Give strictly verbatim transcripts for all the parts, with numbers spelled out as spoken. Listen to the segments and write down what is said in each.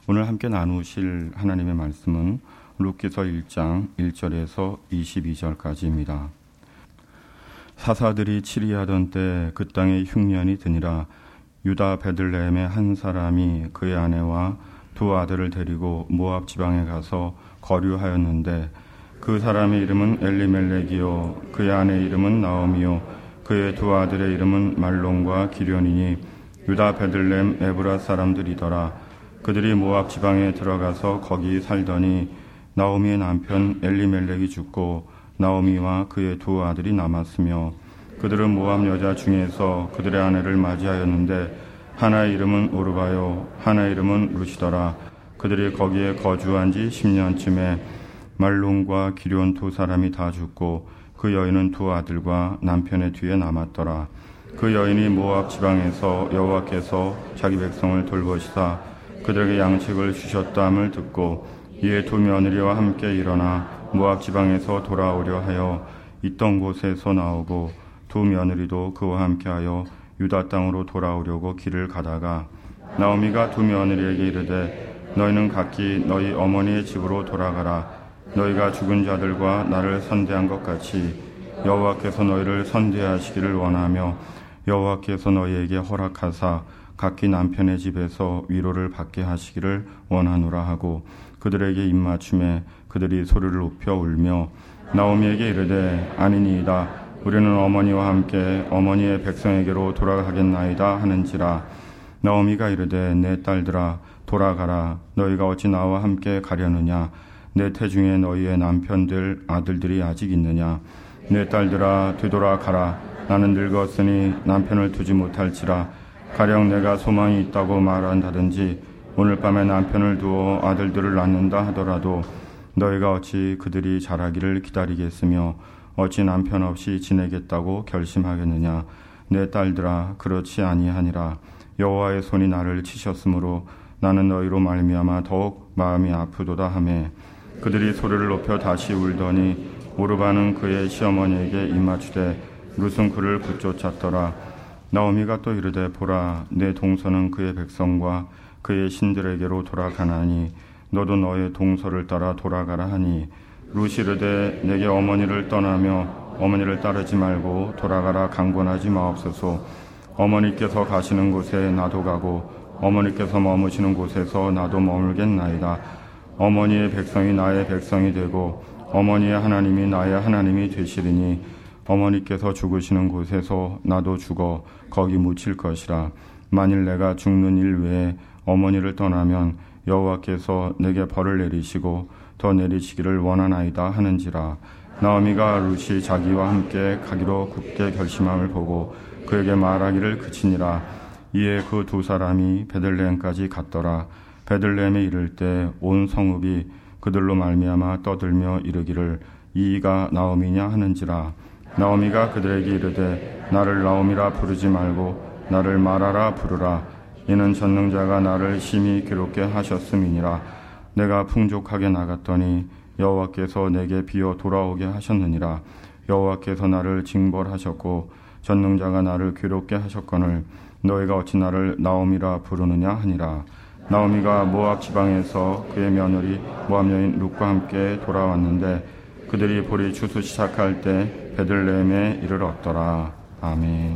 오늘 함께 나누실 하나님의 말씀은 룻기서 일 장 일 절에서 이십이 절까지입니다. 사사들이 치리하던 때 그 땅에 흉년이 드니라. 유다 베들레헴의 한 사람이 그의 아내와 두 아들을 데리고 모압 지방에 가서 거류하였는데 그 사람의 이름은 엘리멜렉이요 그의 아내의 이름은 나오미요 그의 두 아들의 이름은 말론과 기련이니 유다 베들레헴 에브라 사람들이더라. 그들이 모압 지방에 들어가서 거기 살더니 나오미의 남편 엘리멜렉이 죽고 나오미와 그의 두 아들이 남았으며 그들은 모압 여자 중에서 그들의 아내를 맞이하였는데 하나의 이름은 오르바요 하나의 이름은 룻이더라. 그들이 거기에 거주한 지 십 년쯤에 말론과 기련 두 사람이 다 죽고 그 여인은 두 아들과 남편의 뒤에 남았더라. 그 여인이 모압 지방에서 여호와께서 자기 백성을 돌보시사 그들에게 양식을 주셨다함을 듣고 이에 두 며느리와 함께 일어나 모압 지방에서 돌아오려 하여 있던 곳에서 나오고 두 며느리도 그와 함께하여 유다 땅으로 돌아오려고 길을 가다가 나오미가 두 며느리에게 이르되 너희는 각기 너희 어머니의 집으로 돌아가라. 너희가 죽은 자들과 나를 선대한 것 같이 여호와께서 너희를 선대하시기를 원하며 여호와께서 너희에게 허락하사 각기 남편의 집에서 위로를 받게 하시기를 원하노라 하고 그들에게 입맞춤에 그들이 소리를 높여 울며 나오미에게 이르되 아니니이다. 우리는 어머니와 함께 어머니의 백성에게로 돌아가겠나이다 하는지라. 나오미가 이르되 내 딸들아 돌아가라. 너희가 어찌 나와 함께 가려느냐. 내 태중에 너희의 남편들 아들들이 아직 있느냐. 내 딸들아 되돌아가라. 나는 늙었으니 남편을 두지 못할지라. 가령 내가 소망이 있다고 말한다든지 오늘 밤에 남편을 두어 아들들을 낳는다 하더라도 너희가 어찌 그들이 자라기를 기다리겠으며 어찌 남편 없이 지내겠다고 결심하겠느냐. 내 딸들아 그렇지 아니하니라. 여호와의 손이 나를 치셨으므로 나는 너희로 말미암아 더욱 마음이 아프도다 하매 그들이 소리를 높여 다시 울더니 오르바는 그의 시어머니에게 입맞추되 룻은 그를 붙쫓았더라. 나오미가 또 이르되 보라 내 동서는 그의 백성과 그의 신들에게로 돌아가나니 너도 너의 동서를 따라 돌아가라 하니 룻이 이르되 내게 어머니를 떠나며 어머니를 따르지 말고 돌아가라 강권하지 마옵소서. 어머니께서 가시는 곳에 나도 가고 어머니께서 머무시는 곳에서 나도 머물겠나이다. 어머니의 백성이 나의 백성이 되고 어머니의 하나님이 나의 하나님이 되시리니 어머니께서 죽으시는 곳에서 나도 죽어 거기 묻힐 것이라. 만일 내가 죽는 일 외에 어머니를 떠나면 여호와께서 내게 벌을 내리시고 더 내리시기를 원하나이다 하는지라. 나오미가 룻이 자기와 함께 가기로 굳게 결심함을 보고 그에게 말하기를 그치니라. 이에 그 두 사람이 베들레헴까지 갔더라. 베들레헴에 이를 때 온 성읍이 그들로 말미암아 떠들며 이르기를 이가 나오미냐 하는지라. 나오미가 그들에게 이르되 나를 나오미라 부르지 말고 나를 마라라 부르라. 이는 전능자가 나를 심히 괴롭게 하셨음이니라. 내가 풍족하게 나갔더니 여호와께서 내게 비어 돌아오게 하셨느니라. 여호와께서 나를 징벌하셨고 전능자가 나를 괴롭게 하셨거늘 너희가 어찌 나를 나오미라 부르느냐 하니라. 나오미가 모압 지방에서 그의 며느리 모압 여인 룻과 함께 돌아왔는데 그들이 볼이 추수 시작할 때 베들레헴에 이르렀더라. 아멘.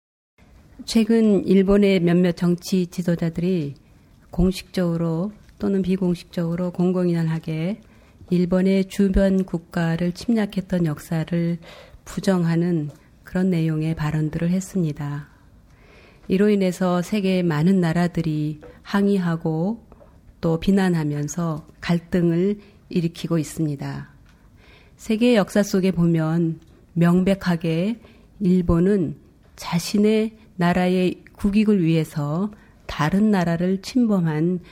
최근 일본의 몇몇 정치 지도자들이 공식적으로 또는 비공식적으로 공공연하게 일본의 주변 국가를 침략했던 역사를 부정하는 그런 내용의 발언들을 했습니다. 이로 인해서 세계의 많은 나라들이 항의하고 또 비난하면서 갈등을 일으키고 있습니다. 세계의 역사 속에 보면 명백하게 일본은 자신의 나라의 국익을 위해서 다른 나라를 침범한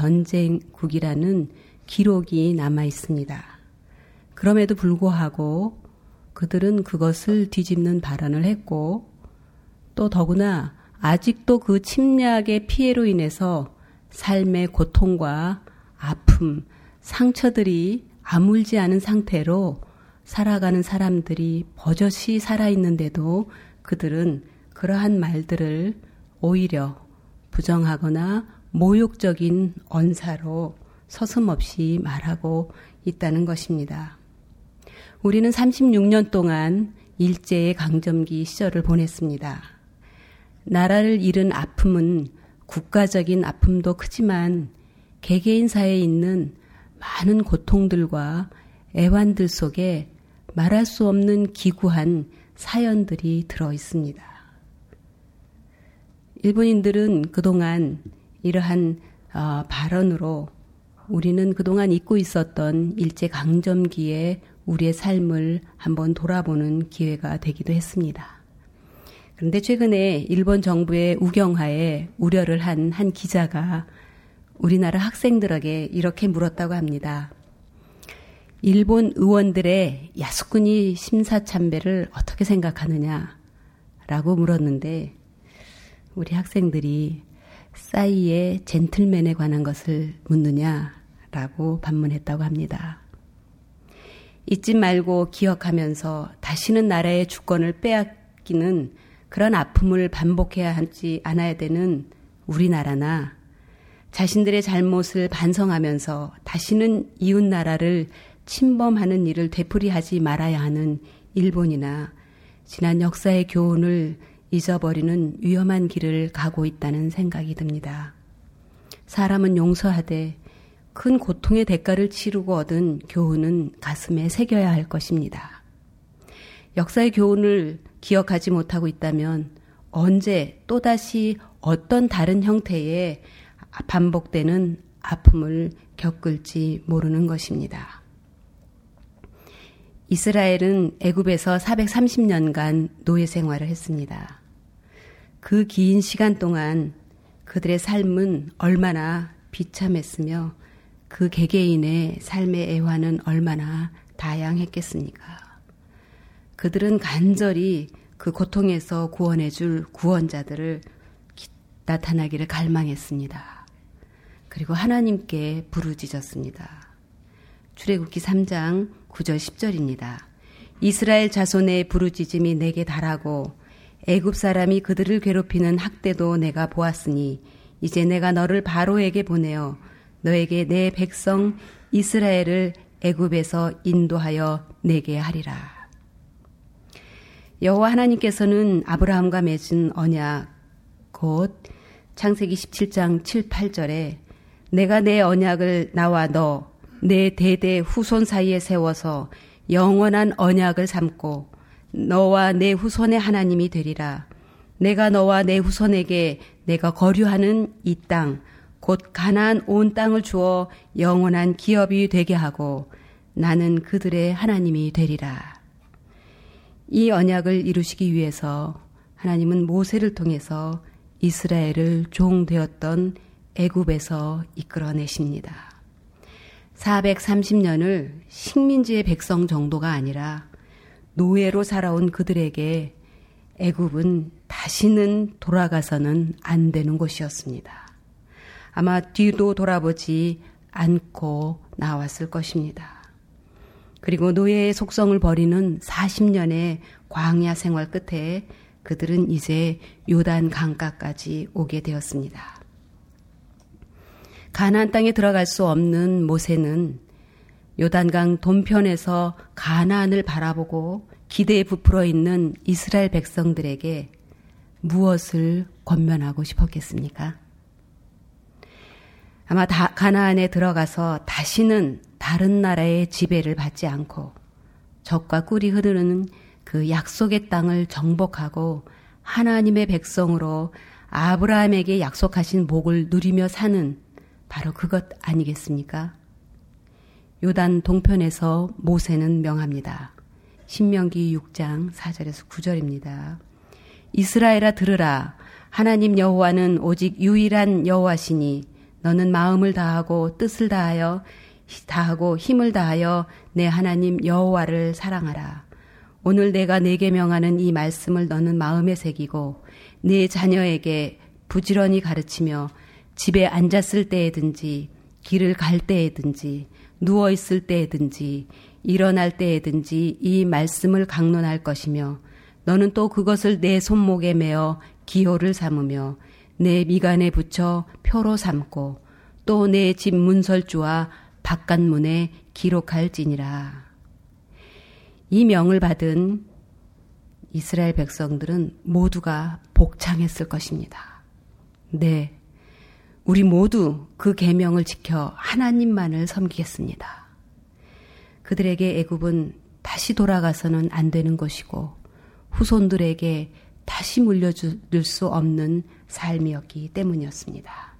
전쟁국이라는 기록이 남아 있습니다. 그럼에도 불구하고 그들은 그것을 뒤집는 발언을 했고 또 더구나 아직도 그 침략의 피해로 인해서 삶의 고통과 아픔, 상처들이 아물지 않은 상태로 살아가는 사람들이 버젓이 살아있는데도 그들은 그러한 말들을 오히려 부정하거나 모욕적인 언사로 서슴없이 말하고 있다는 것입니다. 우리는 삼십육 년 동안 일제의 강점기 시절을 보냈습니다. 나라를 잃은 아픔은 국가적인 아픔도 크지만 개개인사에 있는 많은 고통들과 애환들 속에 말할 수 없는 기구한 사연들이 들어 있습니다. 일본인들은 그동안 이러한 어, 발언으로 우리는 그동안 잊고 있었던 일제강점기에 우리의 삶을 한번 돌아보는 기회가 되기도 했습니다. 그런데 최근에 일본 정부의 우경하에 우려를 한 한 기자가 우리나라 학생들에게 이렇게 물었다고 합니다. 일본 의원들의 야스쿠니 심사참배를 어떻게 생각하느냐라고 물었는데 우리 학생들이 싸이의 젠틀맨에 관한 것을 묻느냐라고 반문했다고 합니다. 잊지 말고 기억하면서 다시는 나라의 주권을 빼앗기는 그런 아픔을 반복해야 하지 않아야 되는 우리나라나 자신들의 잘못을 반성하면서 다시는 이웃 나라를 침범하는 일을 되풀이하지 말아야 하는 일본이나 지난 역사의 교훈을 잊어버리는 위험한 길을 가고 있다는 생각이 듭니다. 사람은 용서하되 큰 고통의 대가를 치르고 얻은 교훈은 가슴에 새겨야 할 것입니다. 역사의 교훈을 기억하지 못하고 있다면 언제 또다시 어떤 다른 형태의 반복되는 아픔을 겪을지 모르는 것입니다. 이스라엘은 애굽에서 사백삼십 년간 노예 생활을 했습니다. 그 긴 시간 동안 그들의 삶은 얼마나 비참했으며 그 개개인의 삶의 애환은 얼마나 다양했겠습니까? 그들은 간절히 그 고통에서 구원해 줄 구원자들을 나타나기를 갈망했습니다. 그리고 하나님께 부르짖었습니다. 출애굽기 삼 장 구 절 십 절입니다. 이스라엘 자손의 부르짖음이 내게 달하고 애굽 사람이 그들을 괴롭히는 학대도 내가 보았으니 이제 내가 너를 바로에게 보내어 너에게 내 백성 이스라엘을 애굽에서 인도하여 내게 하리라. 여호와 하나님께서는 아브라함과 맺은 언약 곧 창세기 십칠 장 칠, 팔 절에 내가 내 언약을 나와 너 내 대대 후손 사이에 세워서 영원한 언약을 삼고 너와 내 후손의 하나님이 되리라. 내가 너와 내 후손에게 내가 거류하는 이 땅 곧 가나안 온 땅을 주어 영원한 기업이 되게 하고 나는 그들의 하나님이 되리라. 이 언약을 이루시기 위해서 하나님은 모세를 통해서 이스라엘을 종 되었던 애굽에서 이끌어내십니다. 사백삼십 년을 식민지의 백성 정도가 아니라 노예로 살아온 그들에게 애굽은 다시는 돌아가서는 안 되는 곳이었습니다. 아마 뒤도 돌아보지 않고 나왔을 것입니다. 그리고 노예의 속성을 버리는 사십 년의 광야 생활 끝에 그들은 이제 요단 강가까지 오게 되었습니다. 가나안 땅에 들어갈 수 없는 모세는 요단강 동편에서 가나안을 바라보고 기대에 부풀어 있는 이스라엘 백성들에게 무엇을 권면하고 싶었겠습니까? 아마 다 가나안에 들어가서 다시는 다른 나라의 지배를 받지 않고 적과 꿀이 흐르는 그 약속의 땅을 정복하고 하나님의 백성으로 아브라함에게 약속하신 복을 누리며 사는 바로 그것 아니겠습니까? 요단 동편에서 모세는 명합니다. 신명기 육 장 사 절에서 구 절입니다. 이스라엘아 들으라. 하나님 여호와는 오직 유일한 여호와시니 너는 마음을 다하고 뜻을 다하여 다하고 힘을 다하여 내 하나님 여호와를 사랑하라. 오늘 내가 네게 명하는 이 말씀을 너는 마음에 새기고 네 자녀에게 부지런히 가르치며 집에 앉았을 때에든지 길을 갈 때에든지 누워있을 때에든지 일어날 때에든지 이 말씀을 강론할 것이며 너는 또 그것을 내 손목에 메어 기호를 삼으며 내 미간에 붙여 표로 삼고 또 내 집 문설주와 바깥문에 기록할지니라. 이 명을 받은 이스라엘 백성들은 모두가 복창했을 것입니다. 네, 우리 모두 그 계명을 지켜 하나님만을 섬기겠습니다. 그들에게 애굽은 다시 돌아가서는 안 되는 것이고 후손들에게 다시 물려줄 수 없는 삶이었기 때문이었습니다.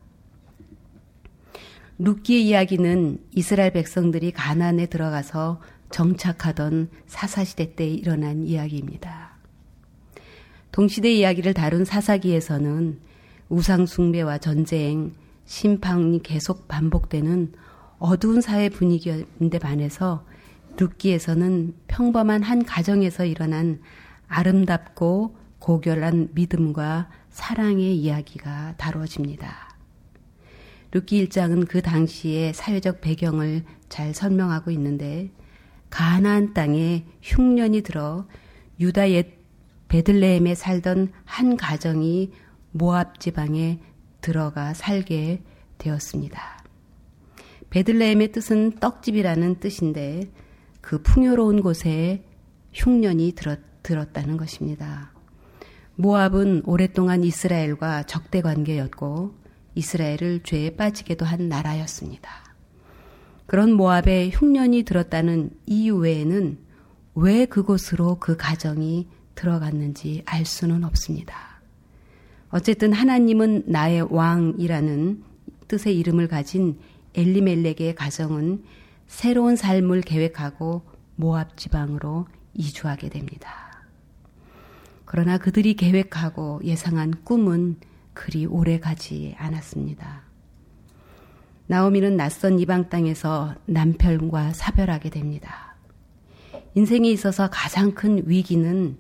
룻기의 이야기는 이스라엘 백성들이 가나안에 들어가서 정착하던 사사시대 때 일어난 이야기입니다. 동시대 이야기를 다룬 사사기에서는 우상 숭배와 전쟁, 심판이 계속 반복되는 어두운 사회 분위기인데 반해서 룻기에서는 평범한 한 가정에서 일어난 아름답고 고결한 믿음과 사랑의 이야기가 다루어집니다. 룻기 일 장은 그 당시의 사회적 배경을 잘 설명하고 있는데 가나안 땅에 흉년이 들어 유다 옛 베들레헴에 살던 한 가정이 모압 지방에 들어가 살게 되었습니다. 베들레헴의 뜻은 떡집이라는 뜻인데 그 풍요로운 곳에 흉년이 들었, 들었다는 것입니다. 모압은 오랫동안 이스라엘과 적대 관계였고 이스라엘을 죄에 빠지게도 한 나라였습니다. 그런 모압에 흉년이 들었다는 이유 외에는 왜 그곳으로 그 가정이 들어갔는지 알 수는 없습니다. 어쨌든 하나님은 나의 왕이라는 뜻의 이름을 가진 엘리멜렉의 가정은 새로운 삶을 계획하고 모압 지방으로 이주하게 됩니다. 그러나 그들이 계획하고 예상한 꿈은 그리 오래 가지 않았습니다. 나오미는 낯선 이방 땅에서 남편과 사별하게 됩니다. 인생에 있어서 가장 큰 위기는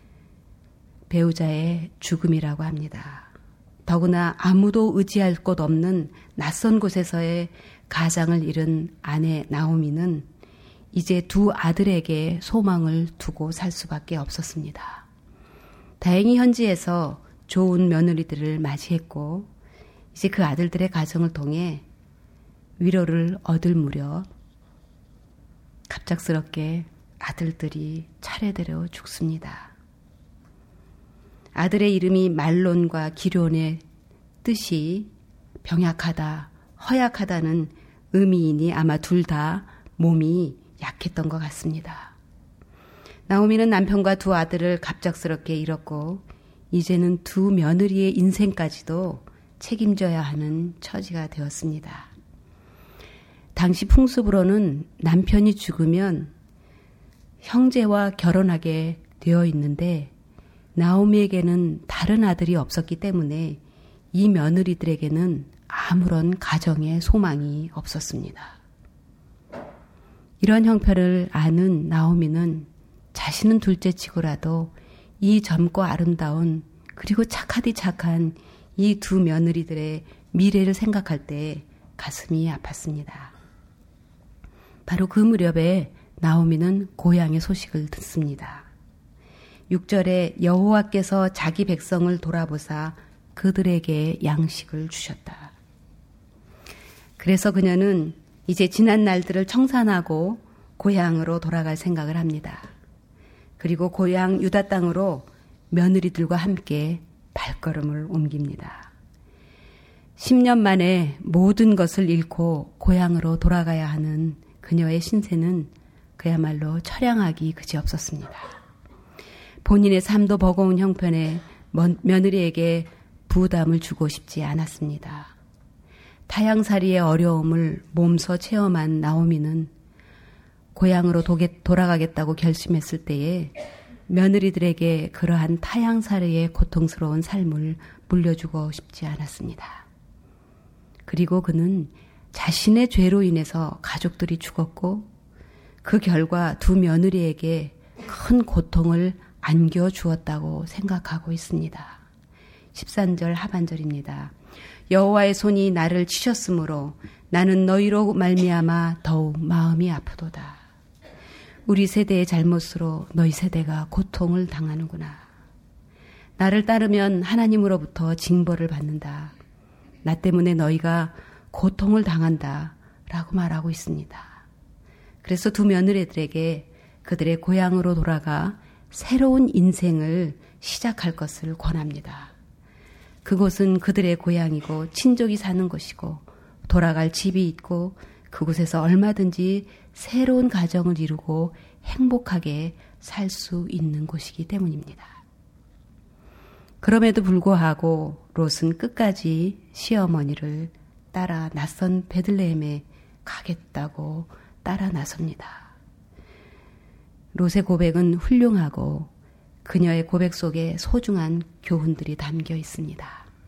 배우자의 죽음이라고 합니다. 더구나 아무도 의지할 곳 없는 낯선 곳에서의 가장을 잃은 아내 나오미는 이제 두 아들에게 소망을 두고 살 수밖에 없었습니다. 다행히 현지에서 좋은 며느리들을 맞이했고 이제 그 아들들의 가정을 통해 위로를 얻을 무렵 갑작스럽게 아들들이 차례대로 죽습니다. 아들의 이름이 말론과 기럧의 뜻이 병약하다, 허약하다는 의미이니 아마 둘 다 몸이 약했던 것 같습니다. 나오미는 남편과 두 아들을 갑작스럽게 잃었고 이제는 두 며느리의 인생까지도 책임져야 하는 처지가 되었습니다. 당시 풍습으로는 남편이 죽으면 형제와 결혼하게 되어 있는데 나오미에게는 다른 아들이 없었기 때문에 이 며느리들에게는 아무런 가정의 소망이 없었습니다. 이런 형편을 아는 나오미는 자신은 둘째치고라도 이 젊고 아름다운 그리고 착하디 착한 이 두 며느리들의 미래를 생각할 때 가슴이 아팠습니다. 바로 그 무렵에 나오미는 고향의 소식을 듣습니다. 육 절에 여호와께서 자기 백성을 돌아보사 그들에게 양식을 주셨다. 그래서 그녀는 이제 지난 날들을 청산하고 고향으로 돌아갈 생각을 합니다. 그리고 고향 유다 땅으로 며느리들과 함께 발걸음을 옮깁니다. 십 년 만에 모든 것을 잃고 고향으로 돌아가야 하는 그녀의 신세는 그야말로 처량하기 그지없었습니다. 본인의 삶도 버거운 형편에 며느리에게 부담을 주고 싶지 않았습니다. 타향살이의 어려움을 몸소 체험한 나오미는 고향으로 돌아가겠다고 결심했을 때에 며느리들에게 그러한 타향살이의 고통스러운 삶을 물려주고 싶지 않았습니다. 그리고 그는 자신의 죄로 인해서 가족들이 죽었고 그 결과 두 며느리에게 큰 고통을 안겨주었다고 생각하고 있습니다. 십삼 절 하반절입니다. 여호와의 손이 나를 치셨으므로 나는 너희로 말미암아 더욱 마음이 아프도다. 우리 세대의 잘못으로 너희 세대가 고통을 당하는구나. 나를 따르면 하나님으로부터 징벌을 받는다. 나 때문에 너희가 고통을 당한다. 라고 말하고 있습니다. 그래서 두 며느리들에게 그들의 고향으로 돌아가 새로운 인생을 시작할 것을 권합니다. 그곳은 그들의 고향이고 친족이 사는 곳이고 돌아갈 집이 있고 그곳에서 얼마든지 새로운 가정을 이루고 행복하게 살 수 있는 곳이기 때문입니다. 그럼에도 불구하고 롯은 끝까지 시어머니를 따라 낯선 베들레헴에 가겠다고 따라 나섭니다. 롯의 고백은 훌륭하고 그녀의 고백 속에 소중한 교훈들이 담겨 있습니다.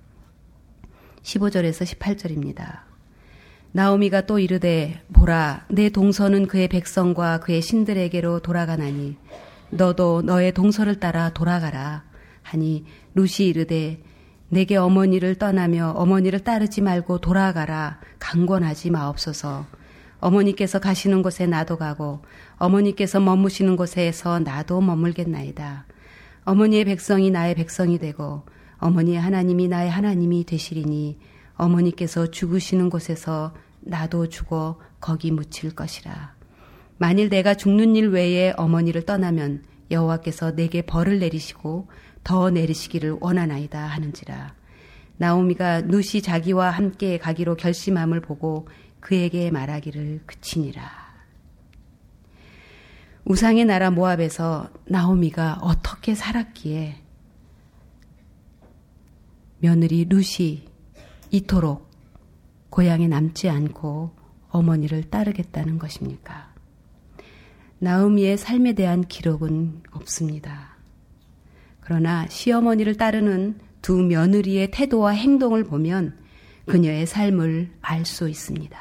십오 절에서 십팔 절입니다. 나오미가 또 이르되 보라 내 동서는 그의 백성과 그의 신들에게로 돌아가나니 너도 너의 동서를 따라 돌아가라 하니 룻이 이르되 내게 어머니를 떠나며 어머니를 따르지 말고 돌아가라 강권하지 마옵소서. 어머니께서 가시는 곳에 나도 가고 어머니께서 머무시는 곳에서 나도 머물겠나이다. 어머니의 백성이 나의 백성이 되고 어머니의 하나님이 나의 하나님이 되시리니 어머니께서 죽으시는 곳에서 나도 죽어 거기 묻힐 것이라. 만일 내가 죽는 일 외에 어머니를 떠나면 여호와께서 내게 벌을 내리시고 더 내리시기를 원하나이다 하는지라. 나오미가 룻이 자기와 함께 가기로 결심함을 보고 그에게 말하기를 그치니라. 우상의 나라 모압에서 나오미가 어떻게 살았기에 며느리 룻이 이토록 고향에 남지 않고 어머니를 따르겠다는 것입니까? 나오미의 삶에 대한 기록은 없습니다. 그러나 시어머니를 따르는 두 며느리의 태도와 행동을 보면 그녀의 삶을 알 수 있습니다.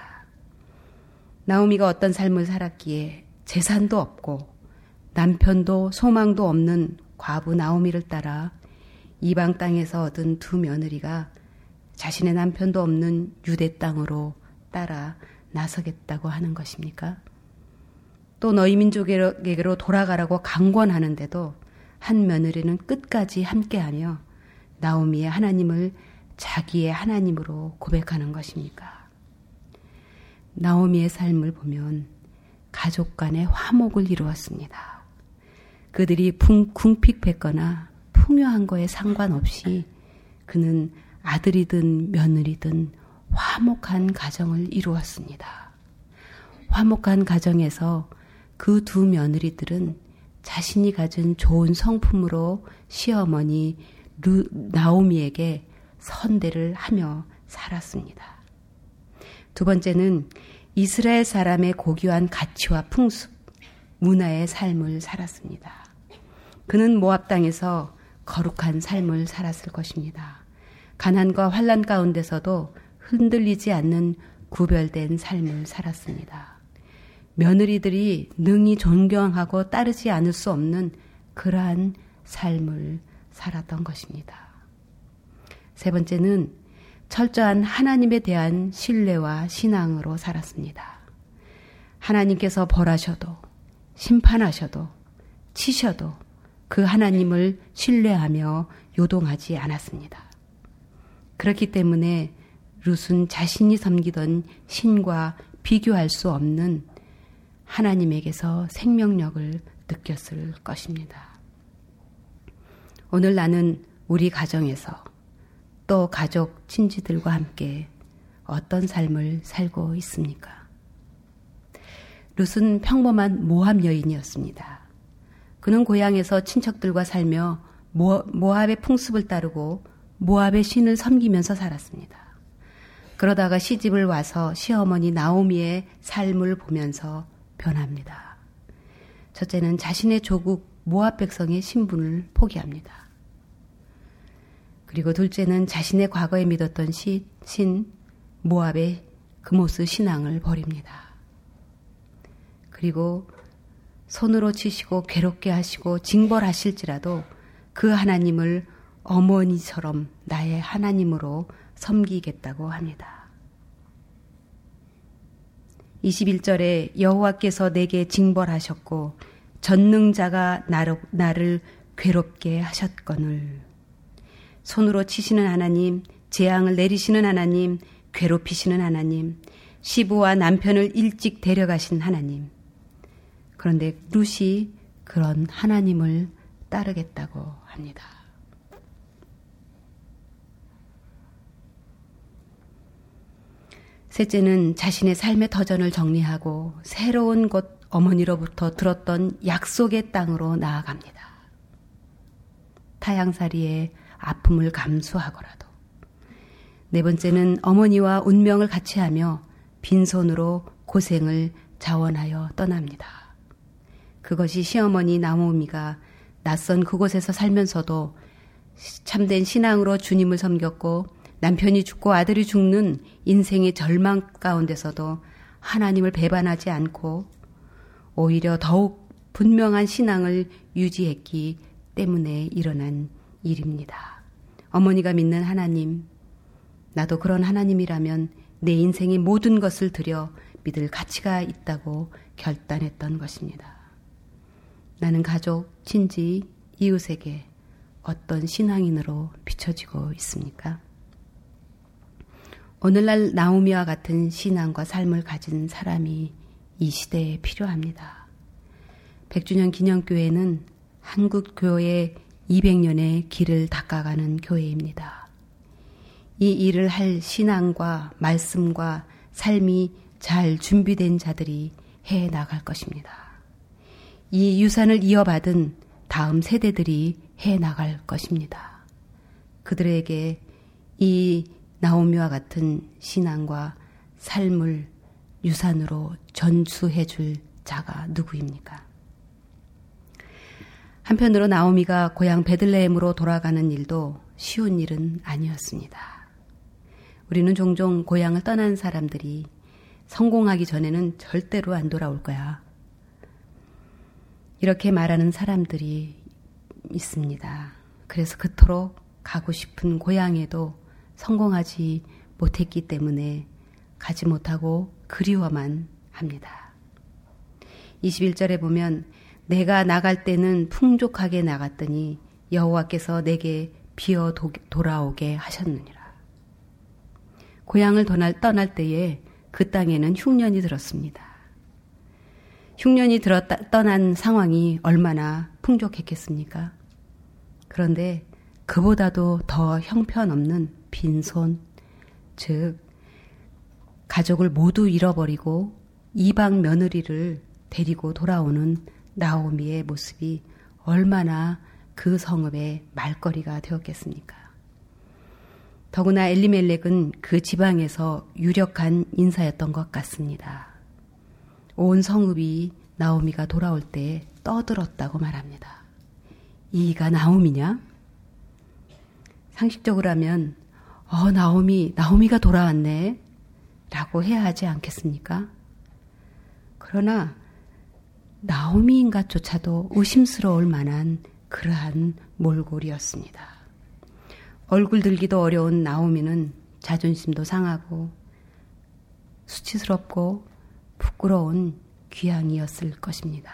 나오미가 어떤 삶을 살았기에 재산도 없고 남편도 소망도 없는 과부 나오미를 따라 이방 땅에서 얻은 두 며느리가 자신의 남편도 없는 유대 땅으로 따라 나서겠다고 하는 것입니까? 또 너희 민족에게로 돌아가라고 강권하는데도 한 며느리는 끝까지 함께하며 나오미의 하나님을 자기의 하나님으로 고백하는 것입니까? 나오미의 삶을 보면 가족 간의 화목을 이루었습니다. 그들이 궁핍했거나 풍요한 거에 상관없이 그는 아들이든 며느리든 화목한 가정을 이루었습니다. 화목한 가정에서 그 두 며느리들은 자신이 가진 좋은 성품으로 시어머니 루, 나오미에게 선대를 하며 살았습니다. 두 번째는 이스라엘 사람의 고귀한 가치와 풍습, 문화의 삶을 살았습니다. 그는 모압 땅에서 거룩한 삶을 살았을 것입니다. 가난과 환난 가운데서도 흔들리지 않는 구별된 삶을 살았습니다. 며느리들이 능히 존경하고 따르지 않을 수 없는 그러한 삶을 살았던 것입니다. 세 번째는 철저한 하나님에 대한 신뢰와 신앙으로 살았습니다. 하나님께서 벌하셔도 심판하셔도 치셔도 그 하나님을 신뢰하며 요동하지 않았습니다. 그렇기 때문에 룻은 자신이 섬기던 신과 비교할 수 없는 하나님에게서 생명력을 느꼈을 것입니다. 오늘 나는 우리 가정에서 또 가족, 친지들과 함께 어떤 삶을 살고 있습니까? 룻은 평범한 모압 여인이었습니다. 그는 고향에서 친척들과 살며 모압의 풍습을 따르고 모압의 신을 섬기면서 살았습니다. 그러다가 시집을 와서 시어머니 나오미의 삶을 보면서 변합니다. 첫째는 자신의 조국 모압 백성의 신분을 포기합니다. 그리고 둘째는 자신의 과거에 믿었던 시, 신 모압의 그모스 신앙을 버립니다. 그리고 손으로 치시고 괴롭게 하시고 징벌하실지라도 그 하나님을 어머니처럼 나의 하나님으로 섬기겠다고 합니다. 이십일 절에 여호와께서 내게 징벌하셨고 전능자가 나를, 나를 괴롭게 하셨거늘 손으로 치시는 하나님, 재앙을 내리시는 하나님, 괴롭히시는 하나님, 시부와 남편을 일찍 데려가신 하나님. 그런데 룻이 그런 하나님을 따르겠다고 합니다. 셋째는 자신의 삶의 터전을 정리하고 새로운 곳 어머니로부터 들었던 약속의 땅으로 나아갑니다. 타향살이의 아픔을 감수하고라도. 네 번째는 어머니와 운명을 같이 하며 빈손으로 고생을 자원하여 떠납니다. 그것이 시어머니 나오미가 낯선 그곳에서 살면서도 참된 신앙으로 주님을 섬겼고 남편이 죽고 아들이 죽는 인생의 절망 가운데서도 하나님을 배반하지 않고 오히려 더욱 분명한 신앙을 유지했기 때문에 일어난 일입니다. 어머니가 믿는 하나님, 나도 그런 하나님이라면 내 인생의 모든 것을 들여 믿을 가치가 있다고 결단했던 것입니다. 나는 가족, 친지, 이웃에게 어떤 신앙인으로 비춰지고 있습니까? 오늘날 나오미와 같은 신앙과 삶을 가진 사람이 이 시대에 필요합니다. 백 주년 기념교회는 한국 교회 이백 년의 길을 닦아가는 교회입니다. 이 일을 할 신앙과 말씀과 삶이 잘 준비된 자들이 해 나갈 것입니다. 이 유산을 이어받은 다음 세대들이 해 나갈 것입니다. 그들에게 이 나오미와 같은 신앙과 삶을 유산으로 전수해 줄 자가 누구입니까? 한편으로 나오미가 고향 베들레헴으로 돌아가는 일도 쉬운 일은 아니었습니다. 우리는 종종 고향을 떠난 사람들이 성공하기 전에는 절대로 안 돌아올 거야. 이렇게 말하는 사람들이 있습니다. 그래서 그토록 가고 싶은 고향에도 성공하지 못했기 때문에 가지 못하고 그리워만 합니다. 이십일 절에 보면 내가 나갈 때는 풍족하게 나갔더니 여호와께서 내게 비어 돌아오게 하셨느니라. 고향을 떠날 때에 그 땅에는 흉년이 들었습니다. 흉년이 들었다, 떠난 상황이 얼마나 풍족했겠습니까? 그런데 그보다도 더 형편없는 빈손, 즉 가족을 모두 잃어버리고 이방 며느리를 데리고 돌아오는 나오미의 모습이 얼마나 그 성읍의 말거리가 되었겠습니까? 더구나 엘리멜렉은 그 지방에서 유력한 인사였던 것 같습니다. 온 성읍이 나오미가 돌아올 때 떠들었다고 말합니다. 이가 나오미냐? 상식적으로 하면 어 나오미, 나오미가 돌아왔네 라고 해야 하지 않겠습니까? 그러나 나오미인가조차도 의심스러울 만한 그러한 몰골이었습니다. 얼굴 들기도 어려운 나오미는 자존심도 상하고 수치스럽고 부끄러운 귀양이었을 것입니다.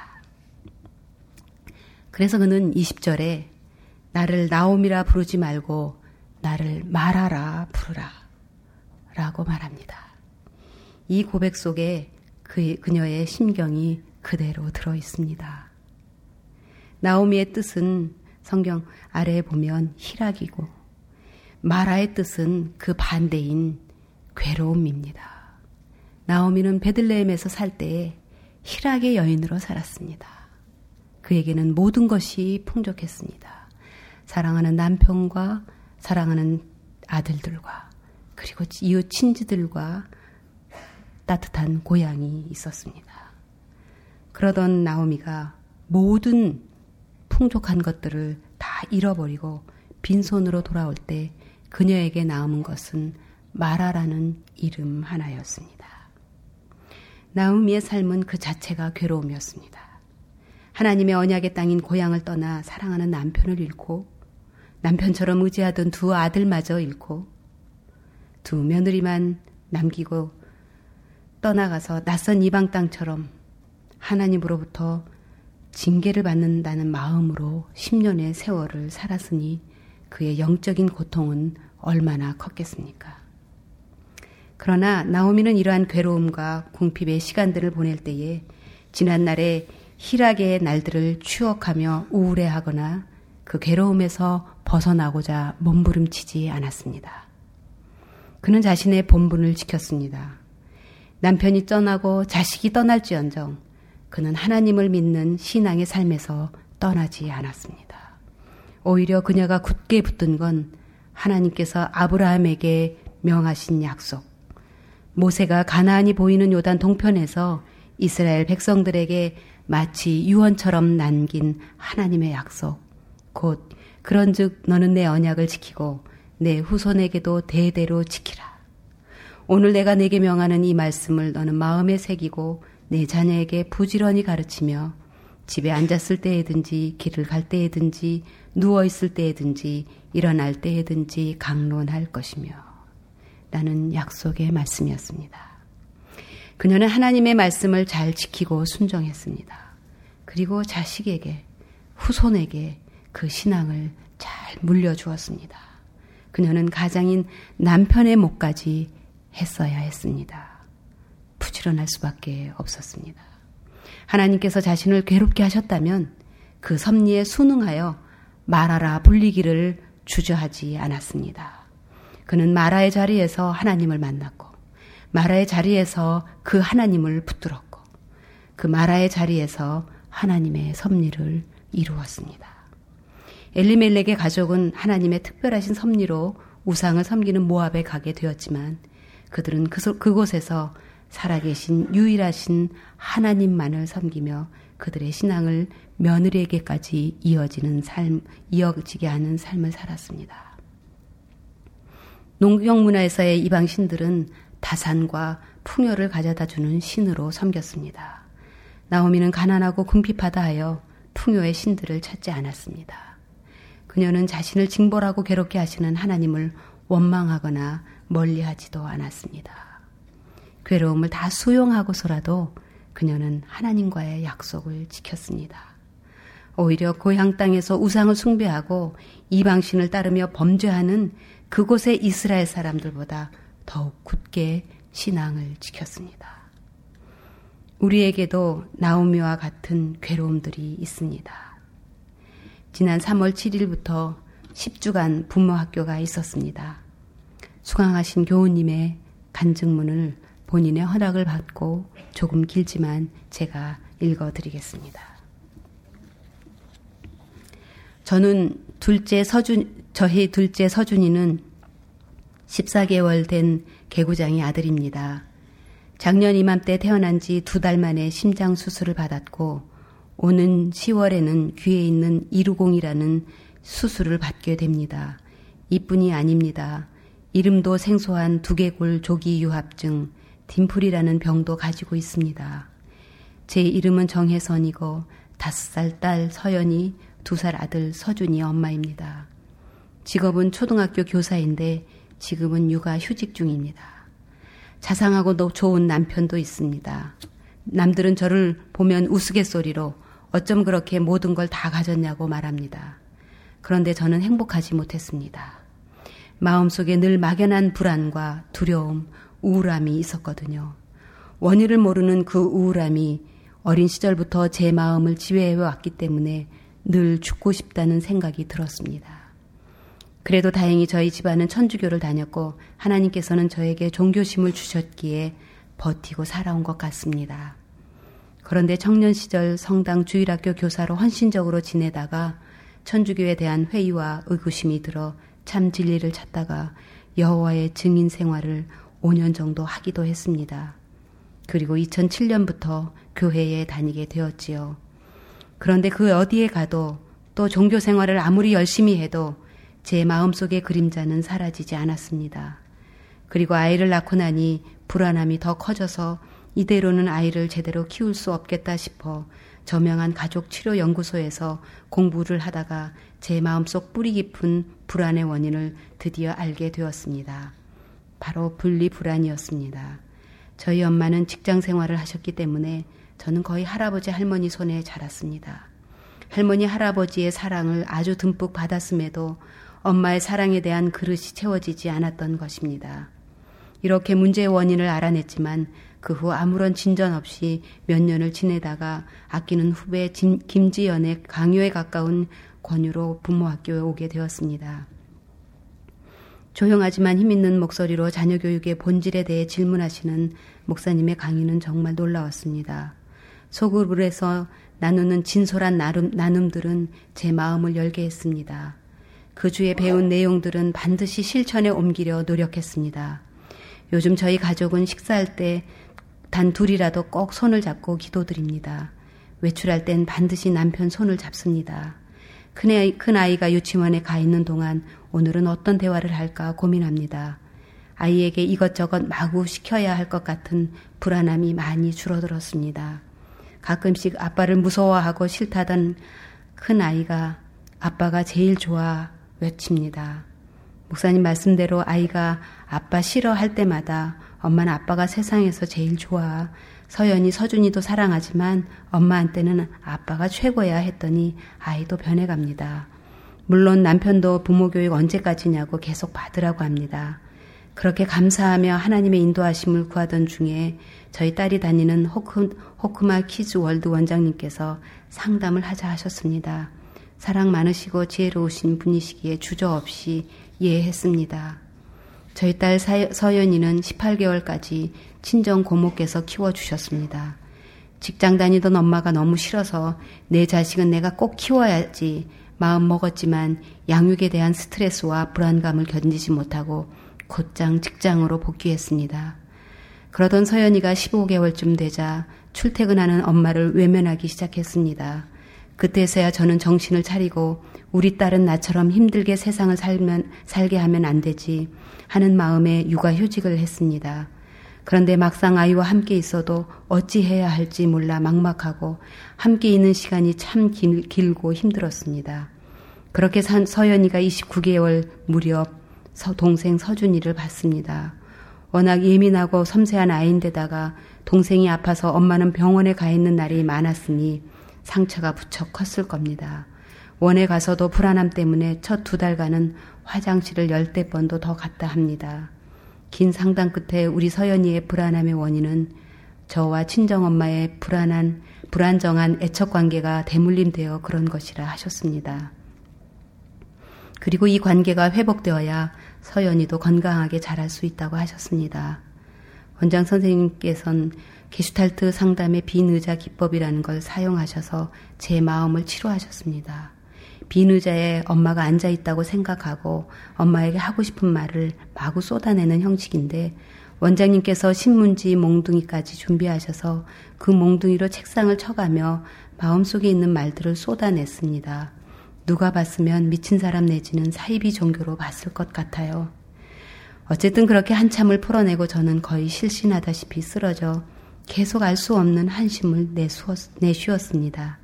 그래서 그는 이십 절에 나를 나오미라 부르지 말고 나를 마라라 부르라 라고 말합니다. 이 고백 속에 그, 그녀의 심경이 그대로 들어 있습니다. 나오미의 뜻은 성경 아래에 보면 희락이고 마라의 뜻은 그 반대인 괴로움입니다. 나오미는 베들레헴에서 살 때에 희락의 여인으로 살았습니다. 그에게는 모든 것이 풍족했습니다. 사랑하는 남편과 사랑하는 아들들과 그리고 이웃 친지들과 따뜻한 고향이 있었습니다. 그러던 나오미가 모든 풍족한 것들을 다 잃어버리고 빈손으로 돌아올 때 그녀에게 남은 것은 마라라는 이름 하나였습니다. 나오미의 삶은 그 자체가 괴로움이었습니다. 하나님의 언약의 땅인 고향을 떠나 사랑하는 남편을 잃고 남편처럼 의지하던 두 아들마저 잃고 두 며느리만 남기고 떠나가서 낯선 이방 땅처럼 하나님으로부터 징계를 받는다는 마음으로 십 년의 세월을 살았으니 그의 영적인 고통은 얼마나 컸겠습니까? 그러나 나오미는 이러한 괴로움과 궁핍의 시간들을 보낼 때에 지난날의 희락의 날들을 추억하며 우울해하거나 그 괴로움에서 벗어나고자 몸부림치지 않았습니다. 그는 자신의 본분을 지켰습니다. 남편이 떠나고 자식이 떠날지언정 그는 하나님을 믿는 신앙의 삶에서 떠나지 않았습니다. 오히려 그녀가 굳게 붙든 건 하나님께서 아브라함에게 명하신 약속, 모세가 가나안이 보이는 요단 동편에서 이스라엘 백성들에게 마치 유언처럼 남긴 하나님의 약속, 곧 그런즉 너는 내 언약을 지키고 내 후손에게도 대대로 지키라. 오늘 내가 내게 명하는 이 말씀을 너는 마음에 새기고 내 자녀에게 부지런히 가르치며 집에 앉았을 때에든지 길을 갈 때에든지 누워있을 때에든지 일어날 때에든지 강론할 것이며 라는 약속의 말씀이었습니다. 그녀는 하나님의 말씀을 잘 지키고 순종했습니다. 그리고 자식에게, 후손에게 그 신앙을 잘 물려주었습니다. 그녀는 가장인 남편의 몫까지 했어야 했습니다. 부지런할 수밖에 없었습니다. 하나님께서 자신을 괴롭게 하셨다면 그 섭리에 순응하여 마라라 불리기를 주저하지 않았습니다. 그는 마라의 자리에서 하나님을 만났고 마라의 자리에서 그 하나님을 붙들었고 그 마라의 자리에서 하나님의 섭리를 이루었습니다. 엘리멜렉의 가족은 하나님의 특별하신 섭리로 우상을 섬기는 모압에 가게 되었지만 그들은 그, 그곳에서 살아계신 유일하신 하나님만을 섬기며 그들의 신앙을 며느리에게까지 이어지는 삶, 이어지게 하는 삶을 살았습니다. 농경문화에서의 이방 신들은 다산과 풍요를 가져다주는 신으로 섬겼습니다. 나오미는 가난하고 궁핍하다 하여 풍요의 신들을 찾지 않았습니다. 그녀는 자신을 징벌하고 괴롭게 하시는 하나님을 원망하거나 멀리하지도 않았습니다. 괴로움을 다 수용하고서라도 그녀는 하나님과의 약속을 지켰습니다. 오히려 고향 땅에서 우상을 숭배하고 이방신을 따르며 범죄하는 그곳의 이스라엘 사람들보다 더욱 굳게 신앙을 지켰습니다. 우리에게도 나오미와 같은 괴로움들이 있습니다. 지난 삼월 칠일부터 십 주간 부모 학교가 있었습니다. 수강하신 교우님의 간증문을 본인의 허락을 받고 조금 길지만 제가 읽어드리겠습니다. 저는 둘째 서준, 저희 둘째 서준이는 십사 개월 된 개구장이 아들입니다. 작년 이맘때 태어난 지 두 달 만에 심장 수술을 받았고 오는 시월에는 귀에 있는 이루공이라는 수술을 받게 됩니다. 이뿐이 아닙니다. 이름도 생소한 두개골 조기 유합증, 딤플이라는 병도 가지고 있습니다. 제 이름은 정혜선이고 다섯 살 딸 서연이, 두 살 아들 서준이 엄마입니다. 직업은 초등학교 교사인데 지금은 육아 휴직 중입니다. 자상하고 좋은 남편도 있습니다. 남들은 저를 보면 우스갯소리로 어쩜 그렇게 모든 걸 다 가졌냐고 말합니다. 그런데 저는 행복하지 못했습니다. 마음속에 늘 막연한 불안과 두려움, 우울함이 있었거든요. 원인을 모르는 그 우울함이 어린 시절부터 제 마음을 지배해왔기 때문에 늘 죽고 싶다는 생각이 들었습니다. 그래도 다행히 저희 집안은 천주교를 다녔고 하나님께서는 저에게 종교심을 주셨기에 버티고 살아온 것 같습니다. 그런데 청년 시절 성당 주일학교 교사로 헌신적으로 지내다가 천주교에 대한 회의와 의구심이 들어 참 진리를 찾다가 여호와의 증인 생활을 오 년 정도 하기도 했습니다. 그리고 이천칠 년부터 교회에 다니게 되었지요. 그런데 그 어디에 가도 또 종교 생활을 아무리 열심히 해도 제 마음속의 그림자는 사라지지 않았습니다. 그리고 아이를 낳고 나니 불안함이 더 커져서 이대로는 아이를 제대로 키울 수 없겠다 싶어 저명한 가족치료연구소에서 공부를 하다가 제 마음속 뿌리 깊은 불안의 원인을 드디어 알게 되었습니다. 바로 분리불안이었습니다. 저희 엄마는 직장 생활을 하셨기 때문에 저는 거의 할아버지 할머니 손에 자랐습니다. 할머니 할아버지의 사랑을 아주 듬뿍 받았음에도 엄마의 사랑에 대한 그릇이 채워지지 않았던 것입니다. 이렇게 문제의 원인을 알아냈지만 그 후 아무런 진전 없이 몇 년을 지내다가 아끼는 후배 김지연의 강요에 가까운 권유로 부모 학교에 오게 되었습니다. 조용하지만 힘있는 목소리로 자녀 교육의 본질에 대해 질문하시는 목사님의 강의는 정말 놀라웠습니다. 소그룹에서 나누는 진솔한 나름, 나눔들은 제 마음을 열게 했습니다. 그 주에 배운 내용들은 반드시 실천에 옮기려 노력했습니다. 요즘 저희 가족은 식사할 때 단 둘이라도 꼭 손을 잡고 기도드립니다. 외출할 땐 반드시 남편 손을 잡습니다. 큰아이, 큰아이가 유치원에 가 있는 동안 오늘은 어떤 대화를 할까 고민합니다. 아이에게 이것저것 마구 시켜야 할 것 같은 불안함이 많이 줄어들었습니다. 가끔씩 아빠를 무서워하고 싫다던 큰아이가 아빠가 제일 좋아 외칩니다. 목사님 말씀대로 아이가 아빠 싫어할 때마다 엄마는 아빠가 세상에서 제일 좋아. 서연이 서준이도 사랑하지만 엄마한테는 아빠가 최고야 했더니 아이도 변해갑니다. 물론 남편도 부모 교육 언제까지냐고 계속 받으라고 합니다. 그렇게 감사하며 하나님의 인도하심을 구하던 중에 저희 딸이 다니는 호크, 호크마 키즈 월드 원장님께서 상담을 하자 하셨습니다. 사랑 많으시고 지혜로우신 분이시기에 주저없이 이해했습니다. 저희 딸 서연이는 십팔 개월까지 친정 고모께서 키워주셨습니다. 직장 다니던 엄마가 너무 싫어서 내 자식은 내가 꼭 키워야지 마음 먹었지만 양육에 대한 스트레스와 불안감을 견디지 못하고 곧장 직장으로 복귀했습니다. 그러던 서연이가 십오 개월쯤 되자 출퇴근하는 엄마를 외면하기 시작했습니다. 그때서야 저는 정신을 차리고 우리 딸은 나처럼 힘들게 세상을 살면, 살게 하면 안 되지 하는 마음에 육아휴직을 했습니다. 그런데 막상 아이와 함께 있어도 어찌해야 할지 몰라 막막하고 함께 있는 시간이 참 길, 길고 힘들었습니다. 그렇게 산 서연이가 이십구 개월 무렵 서, 동생 서준이를 봤습니다. 워낙 예민하고 섬세한 아이인데다가 동생이 아파서 엄마는 병원에 가 있는 날이 많았으니 상처가 부쩍 컸을 겁니다. 원에 가서도 불안함 때문에 첫 두 달간은 화장실을 열댓 번도 더 갔다 합니다. 긴 상담 끝에 우리 서연이의 불안함의 원인은 저와 친정엄마의 불안한, 불안정한 애척관계가 대물림되어 그런 것이라 하셨습니다. 그리고 이 관계가 회복되어야 서연이도 건강하게 자랄 수 있다고 하셨습니다. 원장 선생님께서는 게슈탈트 상담의 빈의자 기법이라는 걸 사용하셔서 제 마음을 치료하셨습니다. 빈의자에 엄마가 앉아있다고 생각하고 엄마에게 하고 싶은 말을 마구 쏟아내는 형식인데 원장님께서 신문지 몽둥이까지 준비하셔서 그 몽둥이로 책상을 쳐가며 마음속에 있는 말들을 쏟아냈습니다. 누가 봤으면 미친 사람 내지는 사이비 종교로 봤을 것 같아요. 어쨌든 그렇게 한참을 풀어내고 저는 거의 실신하다시피 쓰러져 계속 알 수 없는 한심을 내쉬었, 내쉬었습니다.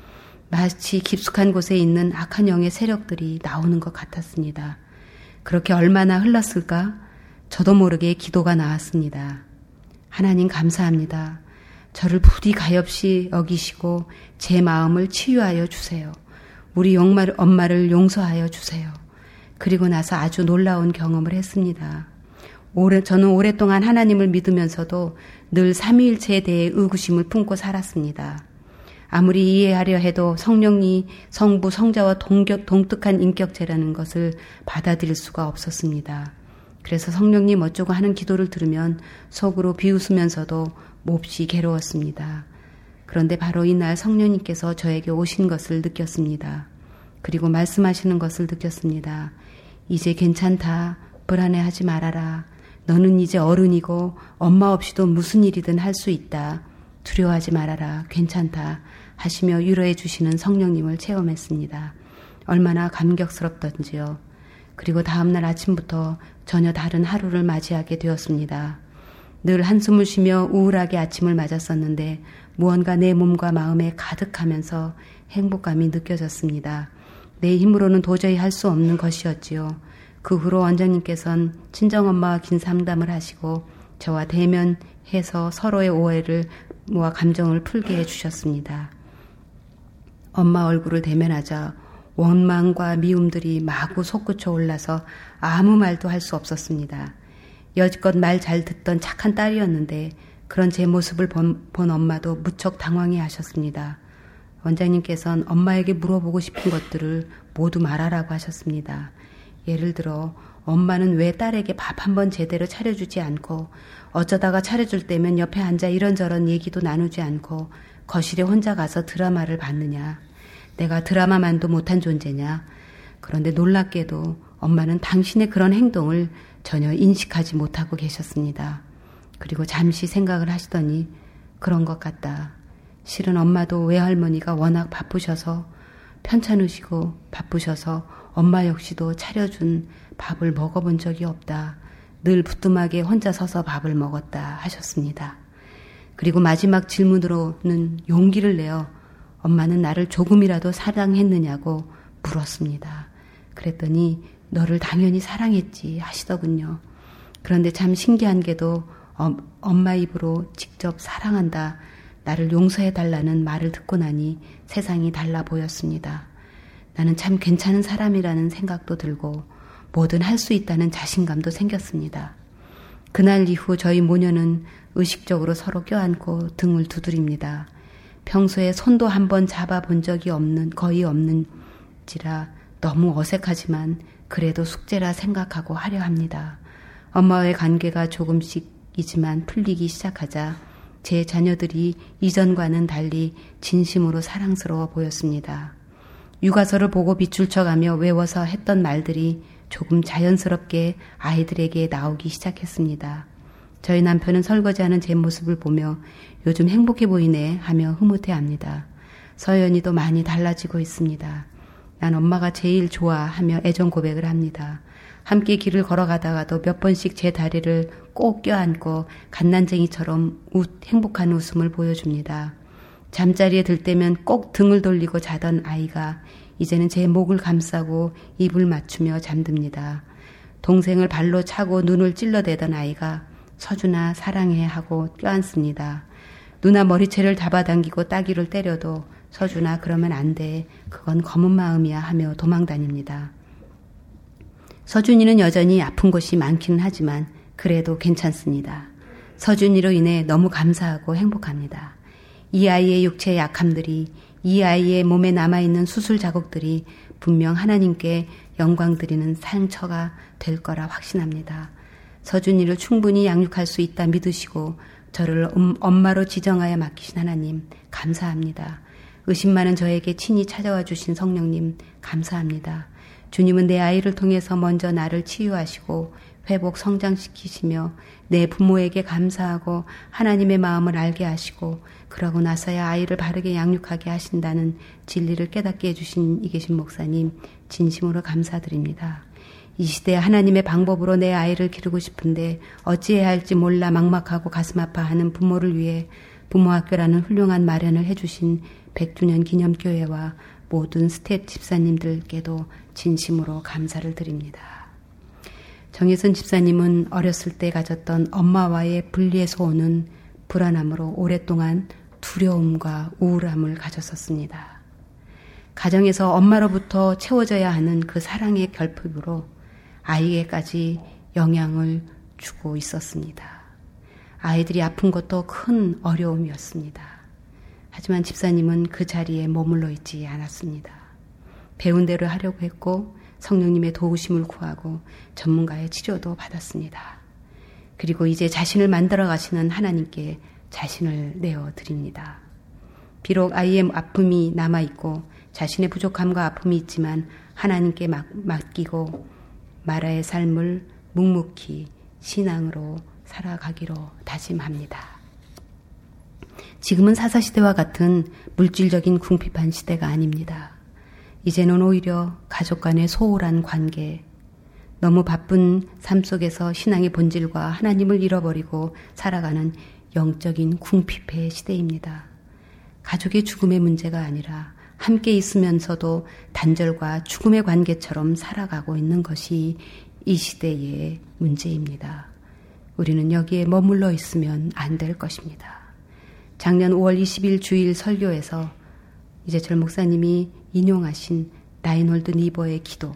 마치 깊숙한 곳에 있는 악한 영의 세력들이 나오는 것 같았습니다. 그렇게 얼마나 흘렀을까? 저도 모르게 기도가 나왔습니다. 하나님 감사합니다. 저를 부디 가엾이 여기시고 제 마음을 치유하여 주세요. 우리 엄마를 용서하여 주세요. 그리고 나서 아주 놀라운 경험을 했습니다. 오래, 저는 오랫동안 하나님을 믿으면서도 늘 삼위일체에 대해 의구심을 품고 살았습니다. 아무리 이해하려 해도 성령이 성부, 성자와 동격, 동득한 인격체라는 것을 받아들일 수가 없었습니다. 그래서 성령님 어쩌고 하는 기도를 들으면 속으로 비웃으면서도 몹시 괴로웠습니다. 그런데 바로 이날 성령님께서 저에게 오신 것을 느꼈습니다. 그리고 말씀하시는 것을 느꼈습니다. 이제 괜찮다. 불안해하지 말아라. 너는 이제 어른이고 엄마 없이도 무슨 일이든 할 수 있다. 두려워하지 말아라. 괜찮다. 하시며 위로해 주시는 성령님을 체험했습니다. 얼마나 감격스럽던지요. 그리고 다음날 아침부터 전혀 다른 하루를 맞이하게 되었습니다. 늘 한숨을 쉬며 우울하게 아침을 맞았었는데 무언가 내 몸과 마음에 가득하면서 행복감이 느껴졌습니다. 내 힘으로는 도저히 할 수 없는 것이었지요. 그 후로 원장님께서는 친정엄마와 긴 상담을 하시고 저와 대면해서 서로의 오해를 모아 감정을 풀게 해주셨습니다. 엄마 얼굴을 대면하자 원망과 미움들이 마구 솟구쳐 올라서 아무 말도 할 수 없었습니다. 여지껏 말 잘 듣던 착한 딸이었는데 그런 제 모습을 본, 본 엄마도 무척 당황해 하셨습니다. 원장님께서는 엄마에게 물어보고 싶은 것들을 모두 말하라고 하셨습니다. 예를 들어 엄마는 왜 딸에게 밥 한 번 제대로 차려주지 않고 어쩌다가 차려줄 때면 옆에 앉아 이런저런 얘기도 나누지 않고 거실에 혼자 가서 드라마를 봤느냐. 내가 드라마만도 못한 존재냐. 그런데 놀랍게도 엄마는 당신의 그런 행동을 전혀 인식하지 못하고 계셨습니다. 그리고 잠시 생각을 하시더니 그런 것 같다. 실은 엄마도 외할머니가 워낙 바쁘셔서 편찮으시고 바쁘셔서 엄마 역시도 차려준 밥을 먹어본 적이 없다. 늘 부뚜막에 혼자 서서 밥을 먹었다 하셨습니다. 그리고 마지막 질문으로는 용기를 내어 엄마는 나를 조금이라도 사랑했느냐고 물었습니다. 그랬더니 너를 당연히 사랑했지 하시더군요. 그런데 참 신기한 게도 엄마 입으로 직접 사랑한다, 나를 용서해달라는 말을 듣고 나니 세상이 달라 보였습니다. 나는 참 괜찮은 사람이라는 생각도 들고 뭐든 할 수 있다는 자신감도 생겼습니다. 그날 이후 저희 모녀는 의식적으로 서로 껴안고 등을 두드립니다. 평소에 손도 한번 잡아본 적이 없는, 거의 없는지라 너무 어색하지만 그래도 숙제라 생각하고 하려 합니다. 엄마와의 관계가 조금씩이지만 풀리기 시작하자 제 자녀들이 이전과는 달리 진심으로 사랑스러워 보였습니다. 육아서를 보고 비출쳐가며 외워서 했던 말들이 조금 자연스럽게 아이들에게 나오기 시작했습니다. 저희 남편은 설거지하는 제 모습을 보며 요즘 행복해 보이네 하며 흐뭇해합니다. 서연이도 많이 달라지고 있습니다. 난 엄마가 제일 좋아하며 애정 고백을 합니다. 함께 길을 걸어가다가도 몇 번씩 제 다리를 꼭 껴안고 갓난쟁이처럼 웃, 행복한 웃음을 보여줍니다. 잠자리에 들 때면 꼭 등을 돌리고 자던 아이가 이제는 제 목을 감싸고 입을 맞추며 잠듭니다. 동생을 발로 차고 눈을 찔러대던 아이가 서준아 사랑해 하고 껴안습니다. 누나 머리채를 잡아당기고 따귀를 때려도 서준아 그러면 안 돼. 그건 검은 마음이야 하며 도망다닙니다. 서준이는 여전히 아픈 곳이 많기는 하지만 그래도 괜찮습니다. 서준이로 인해 너무 감사하고 행복합니다. 이 아이의 육체의 약함들이, 이 아이의 몸에 남아있는 수술 자국들이 분명 하나님께 영광 드리는 상처가 될 거라 확신합니다. 서준이를 충분히 양육할 수 있다 믿으시고 저를 엄마로 지정하여 맡기신 하나님 감사합니다. 의심 많은 저에게 친히 찾아와 주신 성령님 감사합니다. 주님은 내 아이를 통해서 먼저 나를 치유하시고 회복 성장시키시며 내 부모에게 감사하고 하나님의 마음을 알게 하시고 그러고 나서야 아이를 바르게 양육하게 하신다는 진리를 깨닫게 해주신 이계신 목사님 진심으로 감사드립니다. 이 시대에 하나님의 방법으로 내 아이를 기르고 싶은데 어찌해야 할지 몰라 막막하고 가슴 아파하는 부모를 위해 부모학교라는 훌륭한 마련을 해주신 백 주년 기념교회와 모든 스텝 집사님들께도 진심으로 감사를 드립니다. 정혜선 집사님은 어렸을 때 가졌던 엄마와의 분리에서 오는 불안함으로 오랫동안 두려움과 우울함을 가졌었습니다. 가정에서 엄마로부터 채워져야 하는 그 사랑의 결핍으로 아이에게까지 영향을 주고 있었습니다. 아이들이 아픈 것도 큰 어려움이었습니다. 하지만 집사님은 그 자리에 머물러 있지 않았습니다. 배운 대로 하려고 했고 성령님의 도우심을 구하고 전문가의 치료도 받았습니다. 그리고 이제 자신을 만들어 가시는 하나님께 자신을 내어드립니다. 비록 아이의 아픔이 남아있고 자신의 부족함과 아픔이 있지만 하나님께 맡기고 마라의 삶을 묵묵히 신앙으로 살아가기로 다짐합니다. 지금은 사사시대와 같은 물질적인 궁핍한 시대가 아닙니다. 이제는 오히려 가족 간의 소홀한 관계, 너무 바쁜 삶 속에서 신앙의 본질과 하나님을 잃어버리고 살아가는 영적인 궁핍의 시대입니다. 가족의 죽음의 문제가 아니라 함께 있으면서도 단절과 죽음의 관계처럼 살아가고 있는 것이 이 시대의 문제입니다. 우리는 여기에 머물러 있으면 안 될 것입니다. 작년 오월 이십일 주일 설교에서 이재철 목사님이 인용하신 라인홀드 니버의 기도,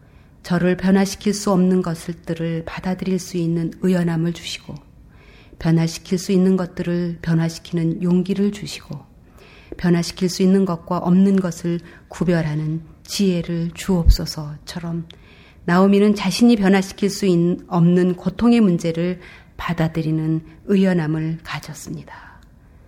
저를 변화시킬 수 없는 것들을 받아들일 수 있는 의연함을 주시고, 변화시킬 수 있는 것들을 변화시키는 용기를 주시고, 변화시킬 수 있는 것과 없는 것을 구별하는 지혜를 주옵소서처럼 나오미는 자신이 변화시킬 수 없는 고통의 문제를 받아들이는 의연함을 가졌습니다.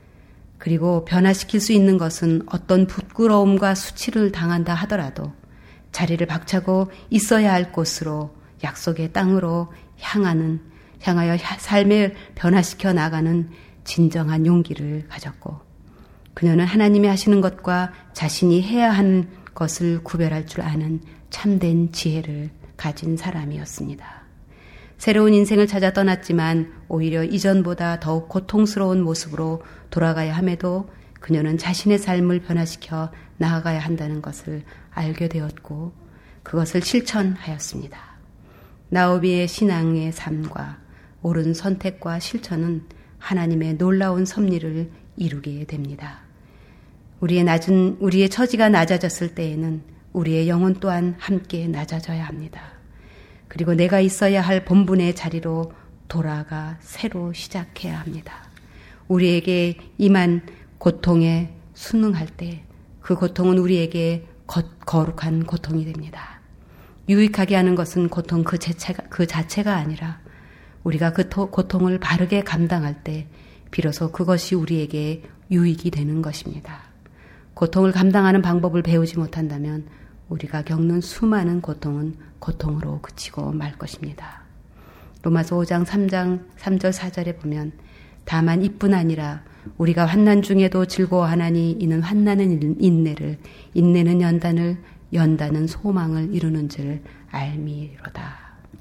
그리고 변화시킬 수 있는 것은 어떤 부끄러움과 수치를 당한다 하더라도 자리를 박차고 있어야 할 곳으로, 약속의 땅으로 향하는, 향하여 삶을 변화시켜 나가는 진정한 용기를 가졌고, 그녀는 하나님이 하시는 것과 자신이 해야 하는 것을 구별할 줄 아는 참된 지혜를 가진 사람이었습니다. 새로운 인생을 찾아 떠났지만 오히려 이전보다 더욱 고통스러운 모습으로 돌아가야 함에도 그녀는 자신의 삶을 변화시켜 나아가야 한다는 것을 알게 되었고 그것을 실천하였습니다. 나오미의 신앙의 삶과 옳은 선택과 실천은 하나님의 놀라운 섭리를 이루게 됩니다. 우리의 낮은, 우리의 처지가 낮아졌을 때에는 우리의 영혼 또한 함께 낮아져야 합니다. 그리고 내가 있어야 할 본분의 자리로 돌아가 새로 시작해야 합니다. 우리에게 임한 고통에 순응할 때 그 고통은 우리에게 거, 거룩한 고통이 됩니다. 유익하게 하는 것은 고통 그 자체가, 그 자체가 아니라 우리가 그 토, 고통을 바르게 감당할 때 비로소 그것이 우리에게 유익이 되는 것입니다. 고통을 감당하는 방법을 배우지 못한다면 우리가 겪는 수많은 고통은 고통으로 그치고 말 것입니다. 로마서 오 장 삼 장 삼 절 사 절에 보면 다만 이뿐 아니라 우리가 환난 중에도 즐거워하나니 이는 환난은 인내를, 인내는 연단을, 연단은 소망을 이루는 줄 알미로다.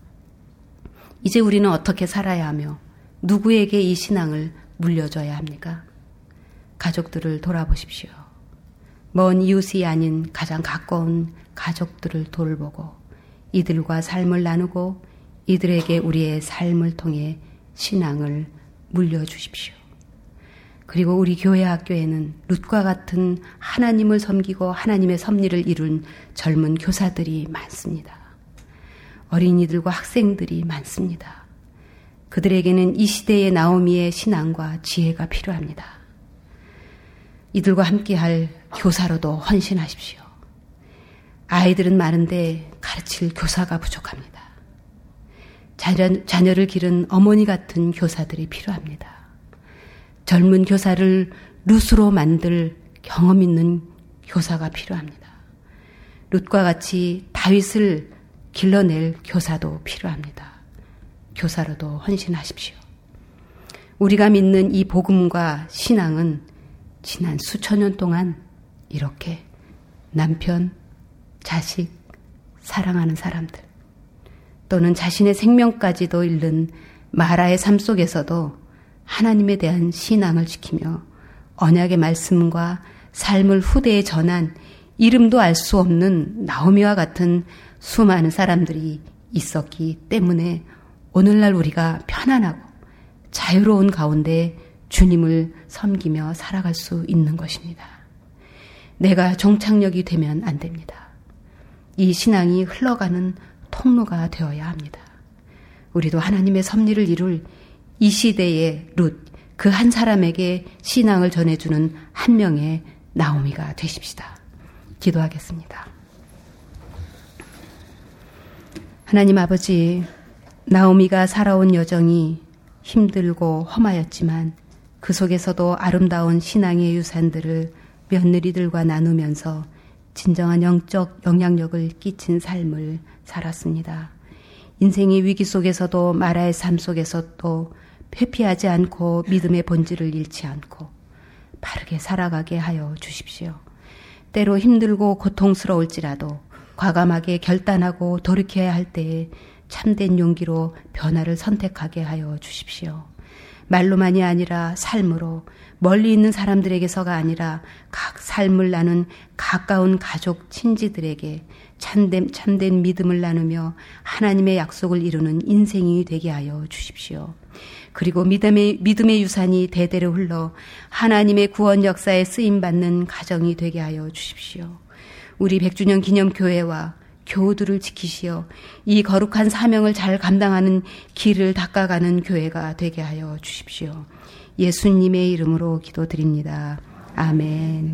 이제 우리는 어떻게 살아야 하며 누구에게 이 신앙을 물려줘야 합니까? 가족들을 돌아보십시오. 먼 이웃이 아닌 가장 가까운 가족들을 돌보고 이들과 삶을 나누고 이들에게 우리의 삶을 통해 신앙을 물려주십시오. 그리고 우리 교회 학교에는 룻과 같은 하나님을 섬기고 하나님의 섭리를 이룬 젊은 교사들이 많습니다. 어린이들과 학생들이 많습니다. 그들에게는 이 시대의 나오미의 신앙과 지혜가 필요합니다. 이들과 함께할 교사로도 헌신하십시오. 아이들은 많은데 가르칠 교사가 부족합니다. 자녀, 자녀를 기른 어머니 같은 교사들이 필요합니다. 젊은 교사를 룻으로 만들 경험 있는 교사가 필요합니다. 룻과 같이 다윗을 길러낼 교사도 필요합니다. 교사로도 헌신하십시오. 우리가 믿는 이 복음과 신앙은 지난 수천 년 동안 이렇게 남편, 자식, 사랑하는 사람들 또는 자신의 생명까지도 잃는 마라의 삶 속에서도 하나님에 대한 신앙을 지키며 언약의 말씀과 삶을 후대에 전한 이름도 알 수 없는 나오미와 같은 수많은 사람들이 있었기 때문에 오늘날 우리가 편안하고 자유로운 가운데 주님을 섬기며 살아갈 수 있는 것입니다. 내가 종착역이 되면 안 됩니다. 이 신앙이 흘러가는 통로가 되어야 합니다. 우리도 하나님의 섭리를 이룰 이 시대의 룻, 그 한 사람에게 신앙을 전해주는 한 명의 나오미가 되십시다. 기도하겠습니다. 하나님 아버지, 나오미가 살아온 여정이 힘들고 험하였지만 그 속에서도 아름다운 신앙의 유산들을 며느리들과 나누면서 진정한 영적 영향력을 끼친 삶을 살았습니다. 인생의 위기 속에서도 마라의 삶 속에서도 회피하지 않고 믿음의 본질을 잃지 않고 바르게 살아가게 하여 주십시오. 때로 힘들고 고통스러울지라도 과감하게 결단하고 돌이켜야 할 때에 참된 용기로 변화를 선택하게 하여 주십시오. 말로만이 아니라 삶으로 멀리 있는 사람들에게서가 아니라 각 삶을 나눈 가까운 가족 친지들에게 참된, 참된 믿음을 나누며 하나님의 약속을 이루는 인생이 되게 하여 주십시오. 그리고 믿음의, 믿음의 유산이 대대로 흘러 하나님의 구원 역사에 쓰임받는 가정이 되게 하여 주십시오. 우리 백 주년 기념교회와 교우들을 지키시어 이 거룩한 사명을 잘 감당하는 길을 닦아가는 교회가 되게 하여 주십시오. 예수님의 이름으로 기도드립니다. 아멘.